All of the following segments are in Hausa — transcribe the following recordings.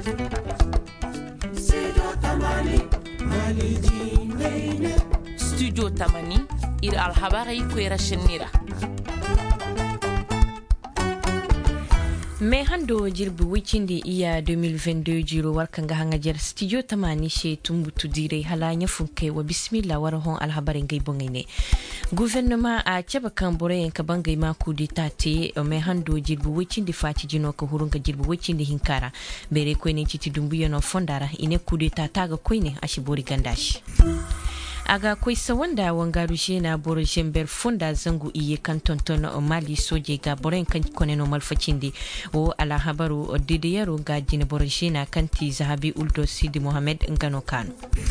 Studio Tamani ir alhabari kwera shinira. Me hando jirbi wikindi iya 2022 jiro warkanga hangajer studio Tamani she tumbutu dire halanya funke wa bismillah warahon alhabarin gaibongaine. Gouvernement a ceba kambore yanka bangai ma kudi tate me hando jirbi wikindi faci jino ka hurunga jirbi wikindi hinkara bere kwene chiti dumbuyo no fondara ine kudi tataga kwene ashibori gandashi. Aga kwaisa wanda wangarushe na boroshen ber funda zangu iye kan tonton mali soje ga boren kan koneno malfacindi o ala habaru didiyaro ga jine boroshe na kanti zahabi uldo sidi mohamed ngano kano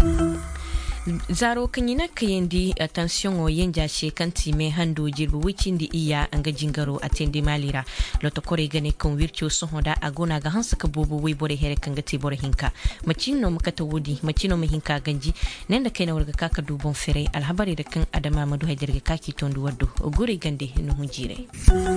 zaro kanyina kayendi attention o yenja she kanti me hando jirbu wicindi iya anga jingaro atende malira loto kore gane kan wircho sohoda agona ga hansa ka bobo we bore here kan gati bore hinka macino makata wodi macino me hinka ganji nenda kaina warga kaka dubon fere alhabari da kan adama madu haidarga kaki tondu waddo ogure gande no hunjire.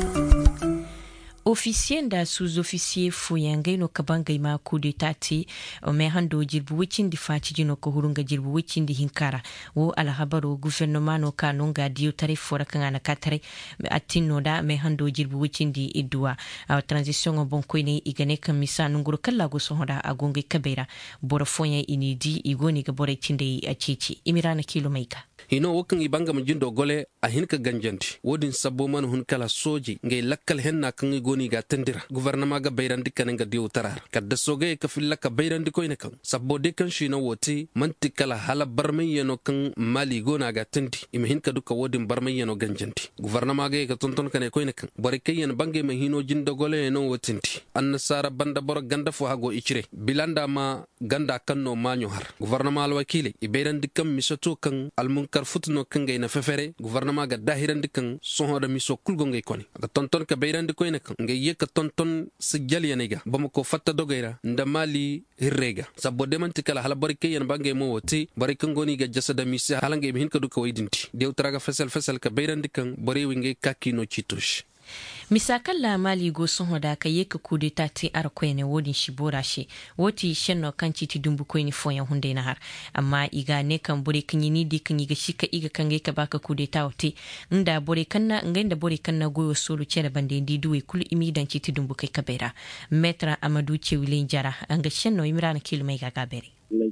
Officier da sous-officier fuyangai no kabangai ma kude tati me hando jirbu wicindi faci jino ko hurunga jirbu wicindi hinkara wo alhabaru gouvernement no kanunga diyo tarifora kangana katare atino da me hando jirbu wicindi idua transition bon koine igane kamisa nunguru kala go sohoda agonge kabera bora fonya inidi igoni ga bora cinde a cici imirana kilomeika hino wokan ibanga mjindo gole a hinka ganjanti wodin sabbo man hun kala soji ngay lakkal henna kan goni ga tandira gouvernement ga bayrandi kan nga diw tarar kadda soge ka filla ka bayrandi ko kan sabbo de kan shino woti manti kala hala barmay yeno kan mali gona ga tandi im hinka duka wodin barmay yeno ganjanti gouvernement ga ka tonton kan ko kan bari kayen bange ma hino jindo gole no wotinti an sara banda bor ganda fo hago ichire bilanda ma ganda kanno manyo har gouvernement al wakili ibayrandi kam misoto kan almun futno kangay na fefere gouvernement ga dahirandi kan sohoda miso kulgo ngay koni ga tonton ka bayrandi ko ene kan ngay yeka tonton se jalyanega bamako fatta dogayra ndamali hirrega sabbo demanti kala hala barike yen bangay mo woti barike ngoni ga jasada misa halangay hin ka duka waydinti dew traga fesel ka bayrandi kan bari wingay kakino chitush misakan la mali go son hoda ka yeka kude tati arkoene wodin shibora shi woti shenno kanci ti dumbu koini foyan hunde na har amma iga ne kan bore kanyini di kan iga shika iga kange ka baka kude tawti nda bore kanna ngenda bore kanna goyo solo chere bande ndi duwe kul imidan ci ti dumbu kai kabera metra amadu chewile njara anga shenno imrana kilmai ga gabere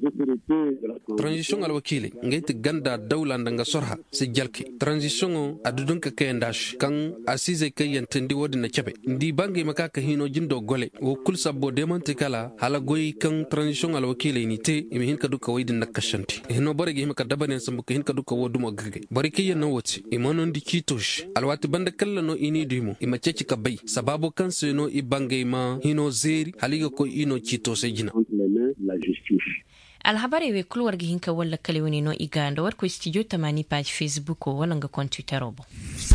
transition al wakili ngayti ganda dawla ndanga sorha si jalki transition adudun ka kayendash kan asize kayen tendi wodi na chabe ndi bangi makaka hino jindo gole wo kul sabbo demanti kala hala goyi kan transition al wakili ni te imi hin ka duka waydi nakashanti hino baregi hima ka dabanen sambu ka hin ka duka wodumo gage bari kayen no woti imono ndi kitosh alwati banda kala no ini dimo ima ceci ka bay sababu kan seno ibangi ma hino zeri haliga ko ino kitose jina la justice. alhabari we kulwar gihinka wala kalewani no iganda war ko studio Tamani page Facebook o wala nga kontu tarobo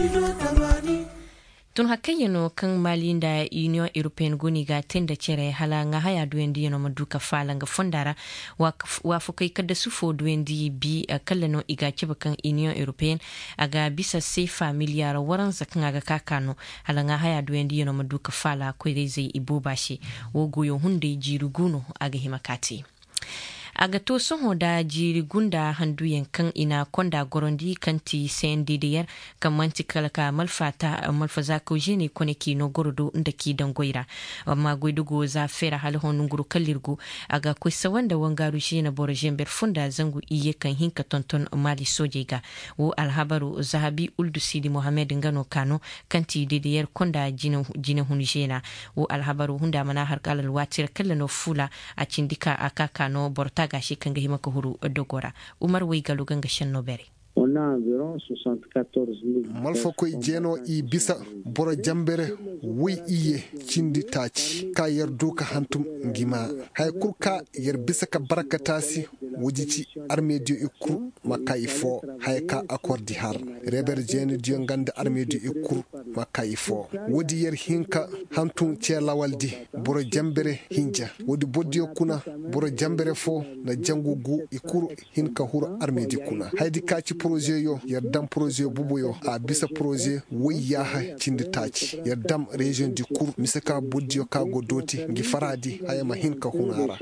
tun hakayeno kan malinda Union European goni ga tenda chere hala nga haya duendi no maduka fala nga fondara wa fukai kada sufo duendi bi kallano iga kiba kan Union European aga bisa sai familiar waran zakan aga kakano hala nga haya duendi no maduka fala ko zai ibobashi wo goyo hunde jiruguno aga himakati aga to son da jiri gunda handu yankan ina konda gorondi kanti sendidiyar kamanti kalaka malfaza ko jene koneki no gorodo ndaki dangoira amma goidugo za fera hal honun guru kallirgo aga ko sawanda wangaru jina borojember funda zangu iye kan hinka tonton mali sojega wo alhabaru zahabi uldu sidi mohamed ngano kano kanti didiyar konda jina hunjena wo alhabaru hunda mana har kalal watir kallano fula a cindika akaka no borta gashi kanga hima ko huru dogora umar way galu ganga shanno bere on a environ 74,000 malfa koy jeno i bisa boro jambere wi iye cindi taci ka yer doka hantum ngima hay kurka yer bisa ka barakatasi wujici armedio ikur makaifo hayka accordi har reber jeni diongande armedio ikur makaifo wodi yer hinka hantun celawaldi boro jambere hinja wodi boddio kuna boro jambere fo na jangugu ikur hinka huro armedio kuna haydi kaci projet yo yerdam projet bubuyo a bisa projet wiya ha cinditaci yerdam region du kur misaka boddio kago doti ngi faradi hayama hinka hunara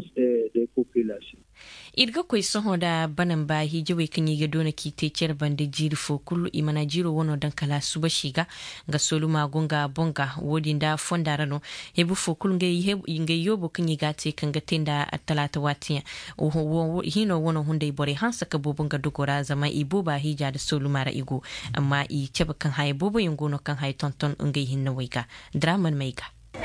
irga koy soho da banan ba hijewe kan yi dona ki te cer bande jiri fo kullu imana jiro wono dan kala suba shiga ga soluma gonga bonga wodi da fondarano hebu fo kullu nge yobo kan yi gate kan ga tenda talata watiya o hino wono hunde bore hansa ka bobonga dogora zama ibo ba hija da soluma ra igo amma i ceba kan hay bobo yungono kan hay tonton nge hinna waiga draman maiga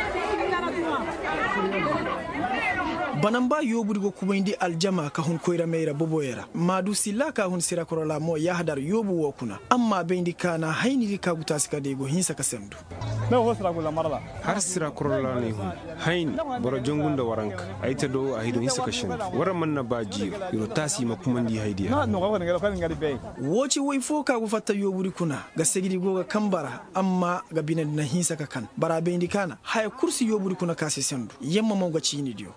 banamba yobugo kubayndi aljama ka hun koyra meira boboyera madu silla ka hun sira korola mo yahdar yobu wokuna amma bendi kana hayni ka gutasi ka dego hinsa ka sendu me hosra gula marada har sira korola ne hun hayni boro jongunda waranka ayta do a hido hinsa ka shendu wara manna baji yoro tasi makumandi haydiya na no ga ngalo kan ngadi be woci way fo ka gu fatta yoburi kuna ga segidi goga kambara amma ga binan na hinsa ka kan bara bendi kana hay kursi yoburi kuna ka sendu yemma mo ga chini dio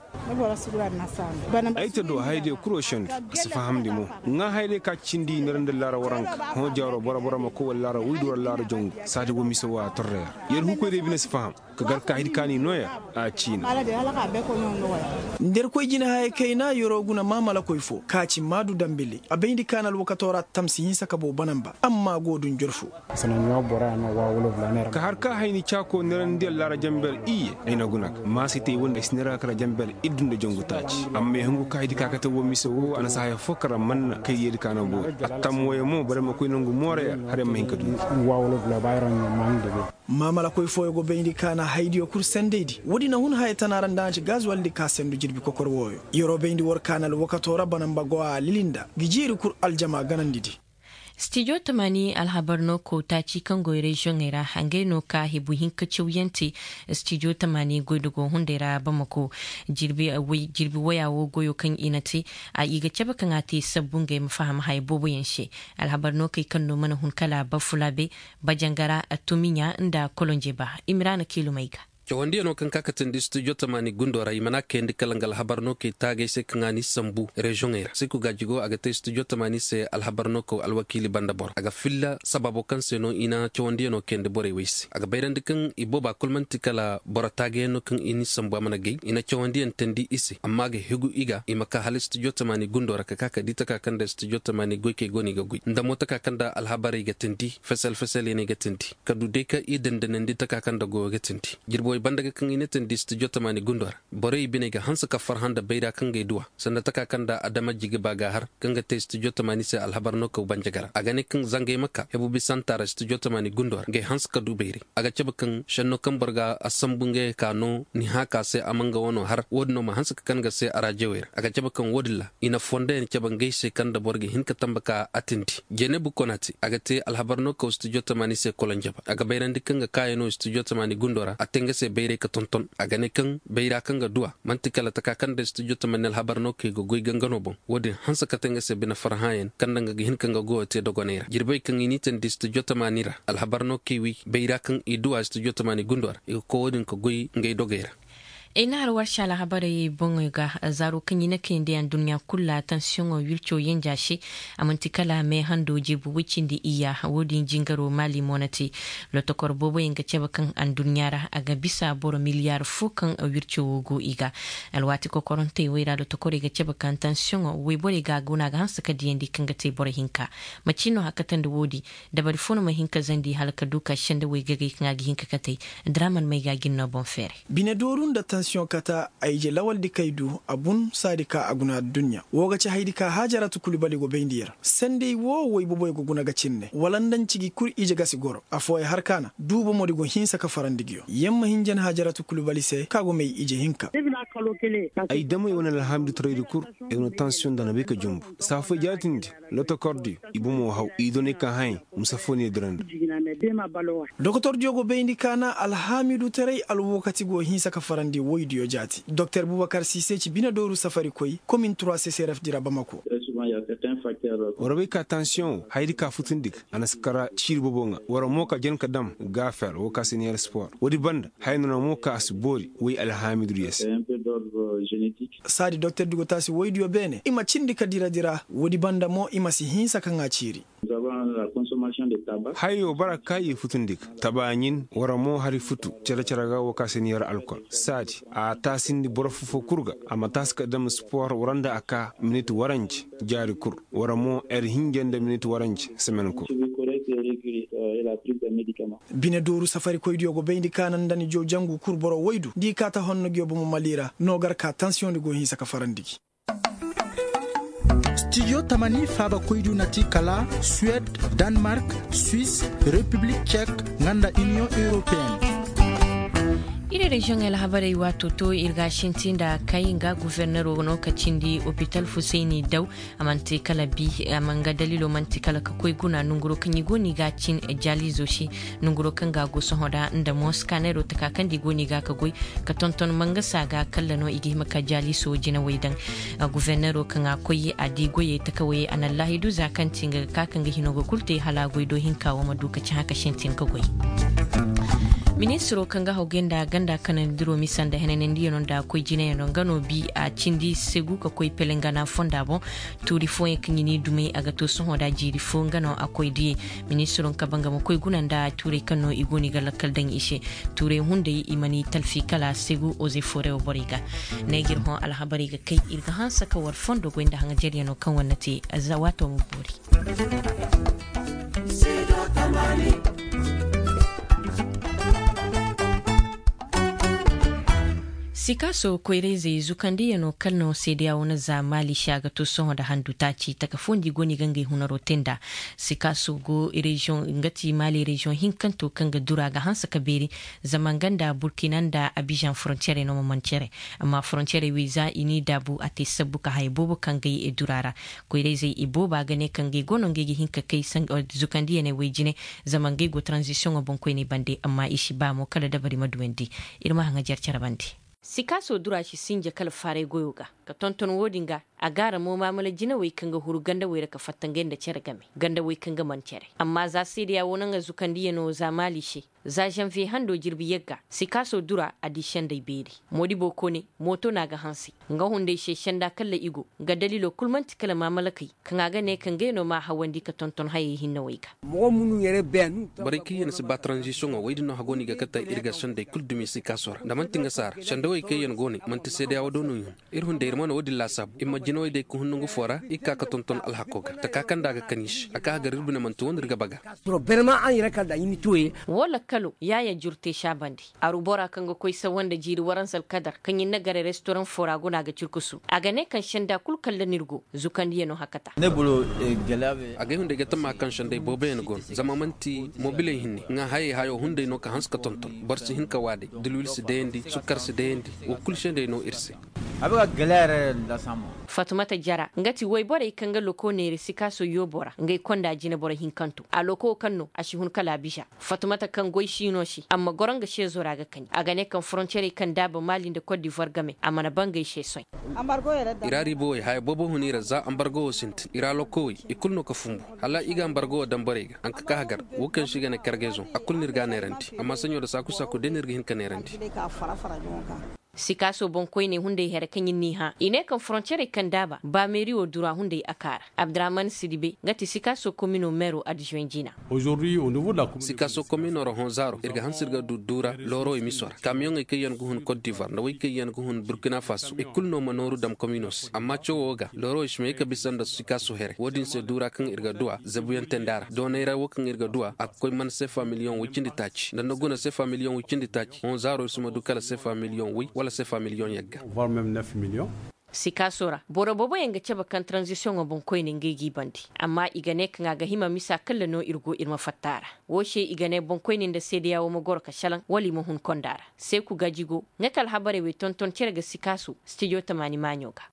ayta do hayde kuroshen sifa hamdi mo nga hayde ka cindi nerande lara waranka ho jawro bora ma ko lara wido lara jongo sadi wo miso wa torre yer hu ko de bina sifa ham ka gar ka hidi kani noya a cin nder ko jina hay kayna yoro guna mamala koy fo kaci madu dambele abendi kanal wakatora tamsi hinsa ka bo banamba amma godun jorfo sananyo bora na wa wolo blaner ka har ka hayni chako nerande lara jambel iye ayna gunak ma site wonde snera kala jambel idunde jongo taci amma hungu kaydi kakata wo miso wo ana sa fokara man kay yedi kana bo atam woye mo bare ma koy nangu more hare ma hinkadu wawlo bla bayron mangde mamala koy fo go bendi kana haydi o kur sendedi wodi na hun hay tanaran danci gazwaldi ka sendu jirbi kokor woyo yoro bendi wor kanal wakatora banamba go a lilinda gijiru kur aljama ganandidi Studio Tamani alhabarno ko ta ci kan goyre jongera hange no ka hibu hinka ciwyanti Studio Tamani goydugo hundera bamako jirbi waya wo goyo kan inati a iga ceba kan ati sabunge mafaham hay bobo yanshe alhabarno kai kan no mana hun kala bafulabe bajangara atuminya nda kolonje ba Imrana Kilomaiga Chawandi no kan kakatin di studio tamani gundora imana kendi kalangal habarno ke tage se kangani sambu region era siku gajigo agate studio tamani se alhabarno ko alwakili bandabor aga filla sababo kan se no ina chawandi no kendi bore wisi aga bayrandi kan iboba kulmanti kala boratage no kan ini sambu amana gay ina chawandi entendi isi amma ga hegu iga imaka hal studio tamani gundora ka kaka ditaka kan da studio tamani goike goni ga gui ndamota ka kan da alhabari ga tendi fesal ne ga tendi kadu deka idan da nandi taka kan da go ga tendi jirbo bandaga kan inetin di studio tamani gundor bore ibine ga hansa ka farhan da beida kan ga duwa sanda taka kan da adama jigi baga har kan ga te studio tamani sai alhabarno ko banjagara aga ne kan zangai makka hebu bi santara studio tamani gundor ga hansa ka dubeiri aga ceba kan shanno kan barga asambunge kano ni haka sai amanga wono har wodno ma hansa kan ga sai arajewer aga ceba kan wodilla ina fonde ni ceba ngai sai kan da borge hinka tambaka atinti jene bu konati aga te alhabarno ko studio tamani sai kolonjaba aga bayrandi kan ga kayeno studio tamani gundora atenga sai beire ka tonton a gane kan beira kan ga duwa mantikala ta kakan da studio ta manal habarno ke go goy gangano bon wodin hansa ka tanga se bina farhayen kan danga hin kan ga go te dogonera jirbay kan initan di studio ta manira al habarno ke wi beira kan iduwa studio ta mani gundwar ko wodin ko goy ngay dogera ina har warsha la habari bongo ga zaro kan yina kan da duniya kulla tension o wilcho yin jashi amantikala me hando jibu wicin di iya wodin jingaro mali monati lotokor bobo yin gace bakan an duniyara aga bisa boro miliyar fukan o wilcho go iga alwati ko koronte wira lotokor gace bakan tension o we bore ga guna ga hansa ka diyendi kan gate bore hinka macino hakatan da wodi da bari fono ma hinka zandi halaka duka shanda we gage kan ga hinka kate draman mai ga ginno bon fere bine dorun da tension kata aije lawal di kaidu abun sadika aguna dunya woga ci haidika hajaratu kulibali go bendiyar sande wo woy boboy go guna gacinne walandan cigi kur ije gasi goro afoy harkana dubo modi go hinsa ka farandigiyo yemma hinjan hajaratu kulibali se kago mai ije hinka ay damo wona alhamdu trade kur e no tension dana be ka jumbu sa fo jatindi loto kordi ibumo haw idone ka hay musafoni drand Dr. Diogo bendi kana alhamidu tere alwokati go hinsa ka farandi woidiyo jati Dr Boubacar Cissé ci bina doru safari koy commune 3 CCRF dira Bamako. Warabe ka tension haydi ka futundik anaskara chir bobonga wara moka jen kadam gafer wo ka senior sport wodi band hayno moka asbori wi alhamidou yes sadi Dr Dugotasi woidiyo bene ima cindi kadira wodi banda mo ima si hinsa kanga chiri. Hayo baraka yi futundik tabanyin waramo hari futu cara wo ka senior alcohol sadi a tasindi borofu fo kurga ama taska dam sport waranda aka minute waranji jari kur waramo hingende minute waranji semaine ko bine doru safari koy diogo beyndi kanan dani jo jangu kur boro woydu di kata honno gyobo mo malira nogar ka tension de go hisa ka farandiki. Studio Tamani Faba Koidu Nati Kala, Suède, Danemark, Suisse, République tchèque, Nganda Union Européenne. Ire region el habari wato to irga shintinda kayinga gouverneur no kacindi hospital Fusaini Daw amanti kala bi amanga dalilo manti kala ka koy guna nunguro kanyi goni ga cin jali zoshi nunguro kanga go sohoda nda moskanero taka kandi goni ga ka goy ka tonton manga saga kala no igi maka jali so jina waidan gouverneur kanga koyi adi goye taka waye anallahi du zakantinga ka kanga hinogo kulte hala goy do hinka wa maduka ci haka shintin ka goy. Ministro kanga hogenda ganda kanan diro misanda henen ndiyo da koy jine no gano bi a cindi segu ka koy pelengana fonda bon turi fo yakini dume aga to so hoda jiri fo ngano akoy di ministro kabanga mo koy gunanda turi kano igoni galakal dan ishe turi hunde imani talfi kala segu oze fore o boriga negir ho al habari ga kay irga hansa ka war fondo go inda hanga jeri no kan wonnati azawato mo bori. Sikaso kwereze zukandi no kalno sedia wona za mali shaga to son da handu taci taka fundi goni gange hunaro tenda Sikaso go region ngati mali region hinkanto kanga dura ga hansa kabiri zamanganda Burkinanda Abidjan frontiere no manchere amma frontiere wiza ini dabu ate sabuka haybobo kanga e durara kwereze iboba gane kanga gono ngege hinka kai sang zukandi ne wejine zamange go transition obon ko ne bande amma ishi ba mo kala dabari maduwendi irma hanga jarcara bandi. Sikaso dura shi sinja kala fare goyoga ka tonton wodinga a gara mo mamala jina wai kanga huru ganda wai ka fattangen da cere game ganda wai kanga man cere amma za sai da wona nga zukandi no za mali shi za janvi hando jirbi yegga Sikaso dura adishan dai beri modi boko ne moto na ga hansi nga hunde she shanda kala igo ga dalilo kulmanti kala mamala kai kanga ga ne kanga no ma hawandi ka tonton haye hinna wai ka mo munu yere ben bariki yen se ba transition o waydi no hagoni ga kata irrigation dai kuldumi Sikaso da man tinga sar shanda wai kai yen goni man ti sede awodo no yun irhunde irmano wodi lasab imagine wai dai ku hunnu fora ikka ka tonton al hakoga ta kakan daga kanish aka ga rirbuna man to won riga baga pro berma an yere kala yini toye wala kalo yaya jurte shabandi arubora kanga koy sa wanda jiri waransal kadar kanyi nagare restaurant fora gona ga cirkusu aga ne kan shanda kul kala nirgo zukandi no hakata ne bulo gelabe aga hunde ga tamma kan shanda bobe en gon zamamanti mobile hinni nga haye hayo hunde no ka hanska tonton barsi hinka wade dilul si dendi sukar si dendi o kul shende no irse abaga galere la samo Fatumata Jara ngati wai bore kanga loko ne Sikaso yobora ngai konda jina bora hinkanto a loko kanno a shihun kala bisha Fatumata kan goi shino shi amma goranga she zora ga kani a gane kan frontiere kan daba Mali da Cote d'Ivoire game amma na bangai she soy irari boy hay bobo hunira za ambargo sint ira loko ikulno ka fumbu hala iga ambargo dambarega an ka hagar wukan shiga na kargezo akul nirga ne ranti amma sanyo da saku denirga hin kan ranti Sikaso bonkoy ne hunde here kanyin ni ha ine kan frontiere kan daba ba meri o dura hunde akara Abdraman Sidibe ngati Sikaso komino mero adjoinjina aujourd'hui au niveau de la Sikaso komino ro honzaro irga hansirga du dura loro emisora camion e kayen go hun Cote d'Ivoire na way kayen go hun Burkina Faso e kulno manoru dam communos amma chowoga loro ishme ka bisanda Sikaso here wodin se dura kan irga dua zabuyan tendara donera wokan irga dua akoy man sefa million wikindi tach dan gona sefa million wikindi tach honzaro suma du kala sefa million wi sefa million yagga voire même 9 millions Sikasora boro bobo yanga ceba kan transition o bon koy ne ngegi bandi amma igane kan ga hima misa kala no irgo irma fattara woshe igane bon koy ne da sediya wo mogor ka shalan wali mo hun kondara sai ku gajigo ngakal habare we tonton cerga Sikaso studio tamani manyoga